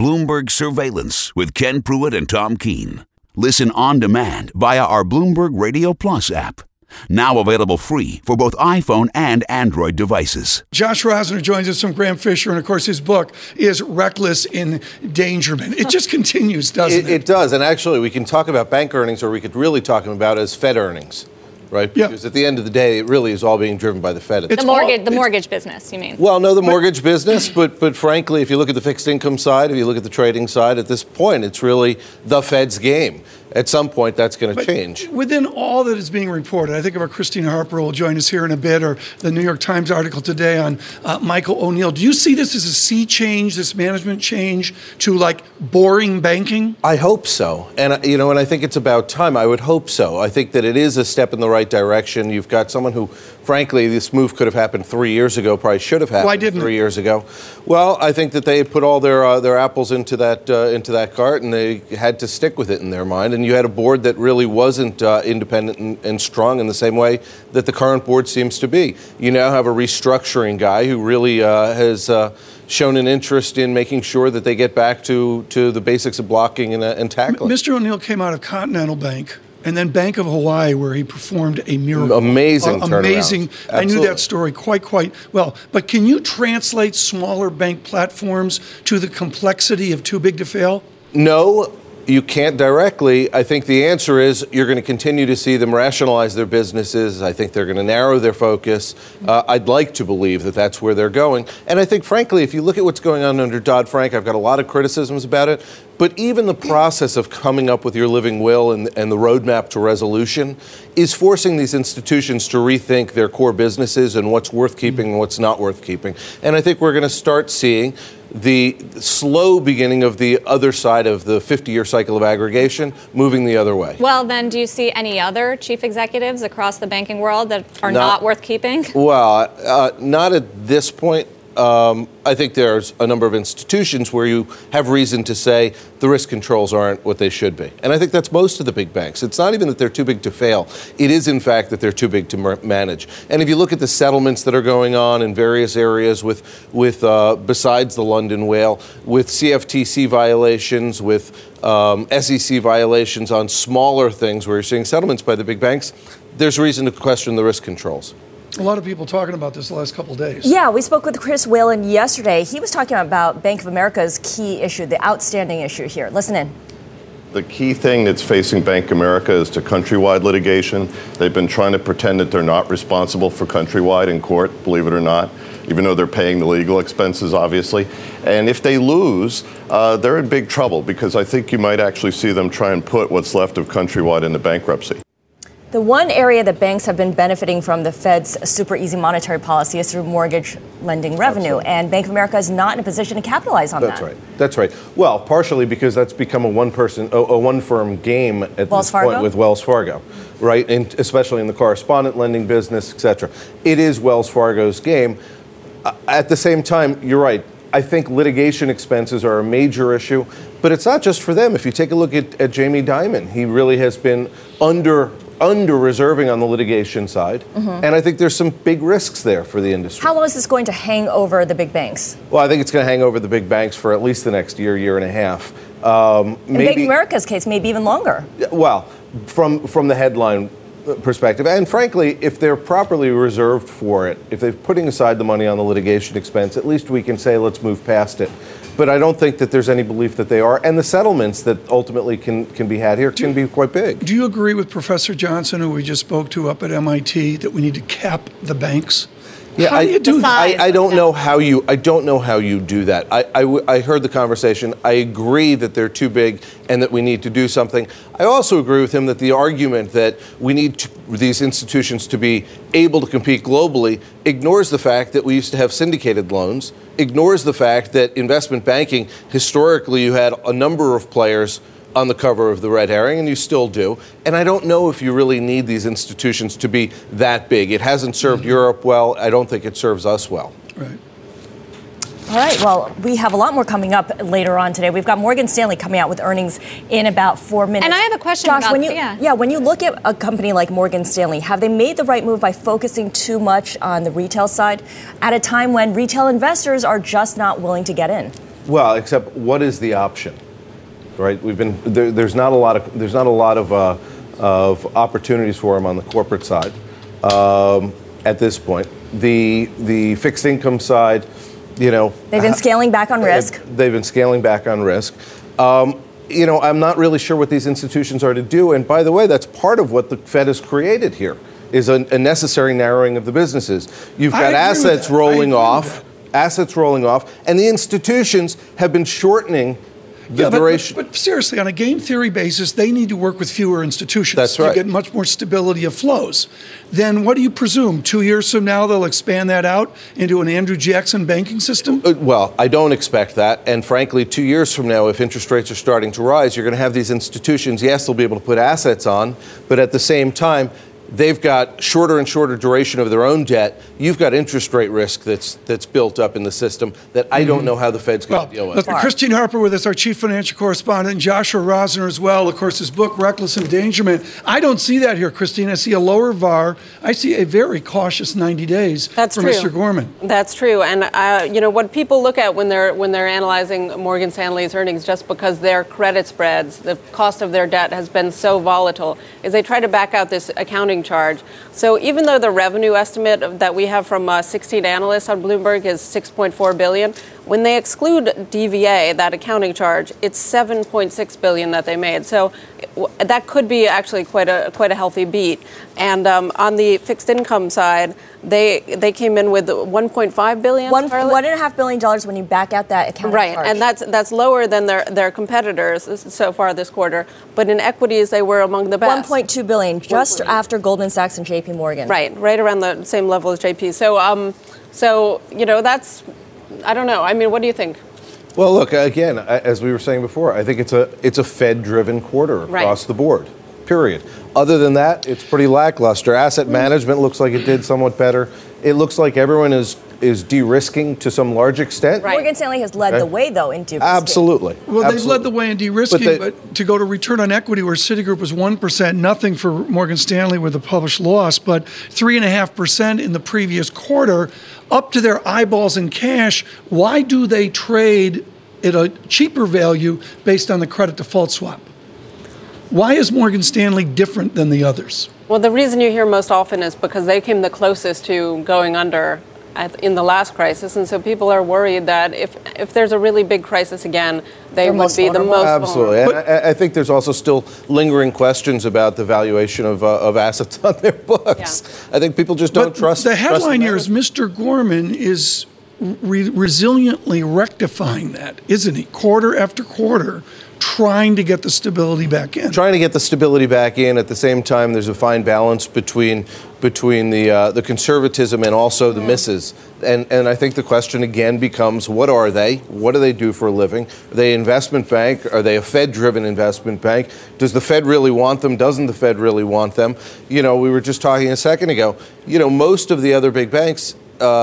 Bloomberg Surveillance with Ken Pruitt and Tom Keene. Listen on demand via our Bloomberg Radio Plus app. Now available free for both iPhone and Android devices. Josh Rosner joins us from Graham Fisher, and of course his book is Reckless Endangerment. It just continues, doesn't it? It does, and actually we can talk about bank earnings, or we could really talk about as Fed earnings. Right? Because at the end of the day, it really is all being driven by the Fed. The mortgage business, you mean? Well, no, the mortgage business, but frankly, if you look at the fixed income side, if you look at the trading side, at this point, it's really the Fed's game. At some point, that's going to change. Within all that is being reported, I think of our Christina Harper will join us here in a bit, or the New York Times article today on Michael O'Neill. Do you see this as a sea change, this management change to like boring banking? I hope so. And, and I think it's about time. I would hope so. I think that it is a step in the right direction. You've got someone who, frankly, this move could have happened 3 years ago, probably should have happened 3 years ago. Well, I think that they had put all their apples into that cart, and they had to stick with it in their mind. And you had a board that really wasn't independent and strong in the same way that the current board seems to be. You now have a restructuring guy who really has shown an interest in making sure that they get back to the basics of blocking and tackling. Mr. O'Neill came out of Continental Bank and then Bank of Hawaii, where he performed a miracle. Amazing turnaround. Amazing. Absolutely. I knew that story quite well. But can you translate smaller bank platforms to the complexity of too big to fail? No. You can't directly. I think the answer is you're going to continue to see them rationalize their businesses. I think they're going to narrow their focus. I'd like to believe that that's where they're going. And I think, frankly, if you look at what's going on under Dodd-Frank, I've got a lot of criticisms about it. But even the process of coming up with your living will and the roadmap to resolution is forcing these institutions to rethink their core businesses and what's worth keeping and what's not worth keeping. And I think we're going to start seeing the slow beginning of the other side of the 50-year cycle of aggregation moving the other way. Well, then, do you see any other chief executives across the banking world that are not worth keeping? Well, not at this point. I think there's a number of institutions where you have reason to say the risk controls aren't what they should be. And I think that's most of the big banks. It's not even that they're too big to fail. It is, in fact, that they're too big to manage. And if you look at the settlements that are going on in various areas with besides the London whale, with CFTC violations, with SEC violations on smaller things where you're seeing settlements by the big banks, there's reason to question the risk controls. A lot of people talking about this the last couple of days. Yeah, we spoke with Chris Whalen yesterday. He was talking about Bank of America's key issue, the outstanding issue here. Listen in. The key thing that's facing Bank of America is to Countrywide litigation. They've been trying to pretend that they're not responsible for Countrywide in court, believe it or not, even though they're paying the legal expenses, obviously. And if they lose, they're in big trouble, because I think you might actually see them try and put what's left of Countrywide into bankruptcy. The one area that banks have been benefiting from the Fed's super easy monetary policy is through mortgage lending revenue. Absolutely. And Bank of America is not in a position to capitalize on that. That's right. Well, partially because that's become a one-firm game at this point with Wells Fargo, right? And especially in the correspondent lending business, et cetera. It is Wells Fargo's game. At the same time, you're right. I think litigation expenses are a major issue, but it's not just for them. If you take a look at Jamie Dimon, he really has been under-reserving on the litigation side, and I think there's some big risks there for the industry. How long is this going to hang over the big banks? Well, I think it's going to hang over the big banks for at least the next year and a half. In Bank of America's case, maybe even longer. Well, from the headline perspective, and frankly, if they're properly reserved for it, if they're putting aside the money on the litigation expense, at least we can say let's move past it. But I don't think that there's any belief that they are. And the settlements that ultimately can be had here can be quite big. Do you agree with Professor Johnson, who we just spoke to up at MIT, that we need to cap the banks? Yeah, how do you do that? I don't know how you do that. I heard the conversation. I agree that they're too big and that we need to do something. I also agree with him that the argument that we need these institutions to be able to compete globally ignores the fact that we used to have syndicated loans, ignores the fact that investment banking, historically you had a number of players on the cover of the Red Herring, and you still do. And I don't know if you really need these institutions to be that big. It hasn't served Europe well. I don't think it serves us well. Right. All right, well, we have a lot more coming up later on today. We've got Morgan Stanley coming out with earnings in about 4 minutes. And I have a question Josh, about when you look at a company like Morgan Stanley, have they made the right move by focusing too much on the retail side at a time when retail investors are just not willing to get in? Well, except what is the option, right? We've been there's not a lot of opportunities for them on the corporate side at this point. The fixed income side, they've been scaling back on risk. They've been scaling back on risk. I'm not really sure what these institutions are to do. And by the way, that's part of what the Fed has created here, is a necessary narrowing of the businesses. You've got assets rolling off, and the institutions have been shortening the duration. But seriously, on a game theory basis, they need to work with fewer institutions. That's right. To get much more stability of flows. Then what do you presume? 2 years from now, they'll expand that out into an Andrew Jackson banking system? Well, I don't expect that. And frankly, 2 years from now, if interest rates are starting to rise, you're going to have these institutions, yes, they'll be able to put assets on, but at the same time, they've got shorter and shorter duration of their own debt. You've got interest rate risk that's built up in the system that I don't know how the Fed's going to deal with. Christine Harper with us, our chief financial correspondent, Joshua Rosner as well. Of course, his book, Reckless Endangerment. I don't see that here, Christine. I see a lower VAR. I see a very cautious 90 days for Mr. Gorman. That's true. And, what people look at when they're analyzing Morgan Stanley's earnings, just because their credit spreads, the cost of their debt has been so volatile, is they try to back out this accounting charge. So even though the revenue estimate that we have from 16 analysts on Bloomberg is $6.4 billion, when they exclude DVA, that accounting charge, it's $7.6 billion that they made. So that could be actually quite a healthy beat. And on the fixed income side, they came in with $1.5 billion. $1.5 billion when you back out that accounting charge. Right, and that's lower than their competitors so far this quarter. But in equities, they were among the best. $1.2 billion, just after Goldman Sachs and J.P. Morgan. Right around the same level as JP. So that's, I don't know. I mean, what do you think? Well, look, again, as we were saying before, I think it's a Fed-driven quarter across the board, period. Other than that, it's pretty lackluster. Asset management looks like it did somewhat better. It looks like everyone is de-risking to some large extent. Right. Morgan Stanley has led the way, though, in de-risking. Absolutely. Well, they've led the way in de-risking, but to go to return on equity, where Citigroup was 1%, nothing for Morgan Stanley with a published loss, but 3.5% in the previous quarter, up to their eyeballs in cash. Why do they trade at a cheaper value based on the credit default swap? Why is Morgan Stanley different than the others? Well, the reason you hear most often is because they came the closest to going under in the last crisis, and so people are worried that if there's a really big crisis again, they would be the most Absolutely. vulnerable. And I think there's also still lingering questions about the valuation of assets on their books. Yeah. I think people just don't trust. The headline here is Mr. Gorman is resiliently rectifying that, isn't he? Quarter after quarter, trying to get the stability back in. Trying to get the stability back in. At the same time, there's a fine balance between the conservatism and also the misses. And I think the question again becomes, what are they? What do they do for a living? Are they an investment bank? Are they a Fed-driven investment bank? Does the Fed really want them? Doesn't the Fed really want them? We were just talking a second ago. Most of the other big banks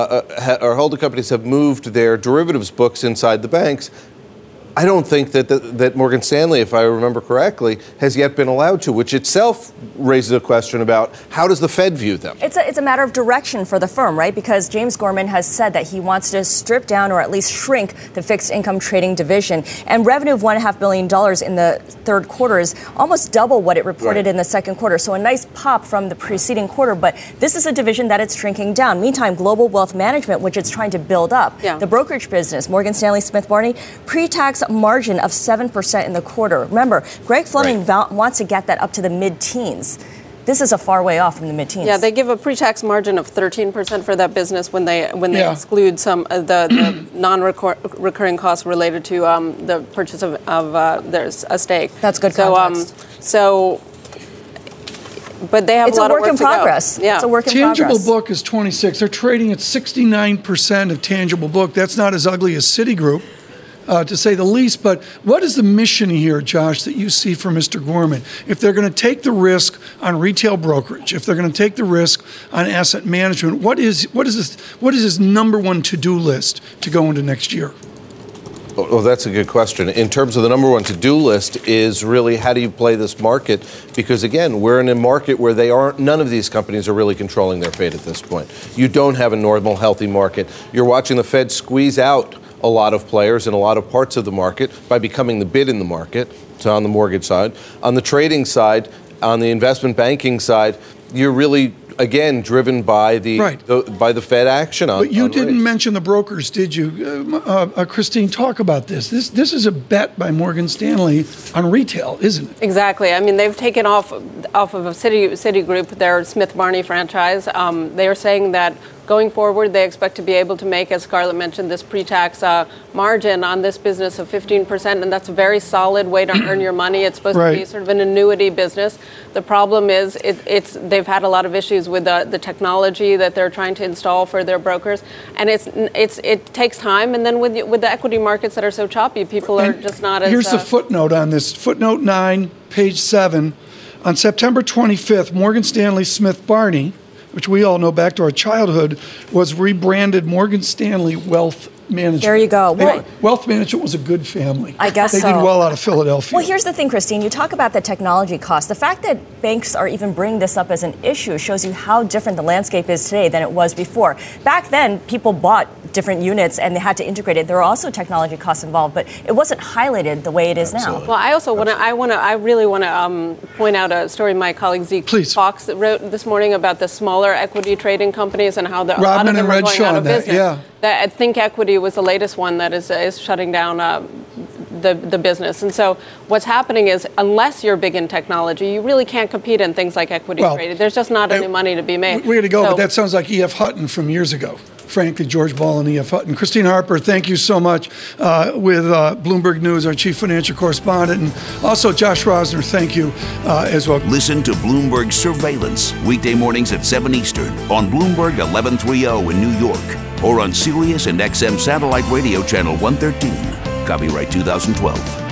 or holding companies have moved their derivatives books inside the banks. I don't think that Morgan Stanley, if I remember correctly, has yet been allowed to, which itself raises a question about how does the Fed view them? It's a matter of direction for the firm, right? Because James Gorman has said that he wants to strip down or at least shrink the fixed income trading division. And revenue of $1.5 billion in the third quarter is almost double what it reported in the second quarter. So a nice pop from the preceding quarter, but this is a division that it's shrinking down. Meantime, Global Wealth Management, which it's trying to build up, the brokerage business, Morgan Stanley Smith Barney, pre-tax margin of 7% in the quarter. Remember, Greg Fleming wants to get that up to the mid-teens. This is a far way off from the mid-teens. Yeah, they give a pre-tax margin of 13% for that business when they exclude some of the non-recurring costs related to the purchase of there's a stake. That's good context. But they have a lot of work to go. It's a work in progress. Yeah. It's a work in progress. Tangible book is 26. They're trading at 69% of tangible book. That's not as ugly as Citigroup. To say the least, but what is the mission here, Josh, that you see for Mr. Gorman? If they're going to take the risk on retail brokerage, if they're going to take the risk on asset management, what is his number one to-do list to go into next year? Well, that's a good question. In terms of the number one to-do list is really how do you play this market? Because again, we're in a market where none of these companies are really controlling their fate at this point. You don't have a normal, healthy market. You're watching the Fed squeeze out a lot of players in a lot of parts of the market by becoming the bid in the market. So on the mortgage side. On the trading side, on the investment banking side, you're really, again, driven by by the Fed action on. But you didn't rates. mention the brokers, did you? Christine, talk about this. This is a bet by Morgan Stanley on retail, isn't it? Exactly. I mean, they've taken off of a Citigroup, their Smith Barney franchise. They are saying that going forward, they expect to be able to make, as Scarlett mentioned, this pre-tax margin on this business of 15%, and that's a very solid way to earn your money. It's supposed to be sort of an annuity business. The problem is they've had a lot of issues with the technology that they're trying to install for their brokers, and it takes time. And then with the equity markets that are so choppy, people are just not as. Here's the footnote on this. Footnote 9, page 7. On September 25th, Morgan Stanley Smith Barney, which we all know back to our childhood, was rebranded Morgan Stanley Wealth Management. There you go. Well, Wealth Management was a good family. I guess they so. did well out of Philadelphia. Well, here's the thing, Christine. You talk about the technology cost. The fact that banks are even bringing this up as an issue shows you how different the landscape is today than it was before. Back then, people bought different units and they had to integrate it. There were also technology costs involved, but it wasn't highlighted the way it is now. Well, I also I really want to point out a story my colleague Zeke Fox wrote this morning about the smaller equity trading companies and how a lot of them are going out of business. I think Equity was the latest one that is shutting down the business. And so what's happening is, unless you're big in technology, you really can't compete in things like equity trading. There's just not any money to be made. We're going to go, but that sounds like E.F. Hutton from years ago. Frankly, George Ball and E.F. Hutton. Christine Harper, thank you so much with Bloomberg News, our chief financial correspondent. And also Josh Rosner, thank you as well. Listen to Bloomberg Surveillance weekday mornings at 7 Eastern on Bloomberg 1130 in New York or on Sirius and XM Satellite Radio Channel 113. Copyright 2012.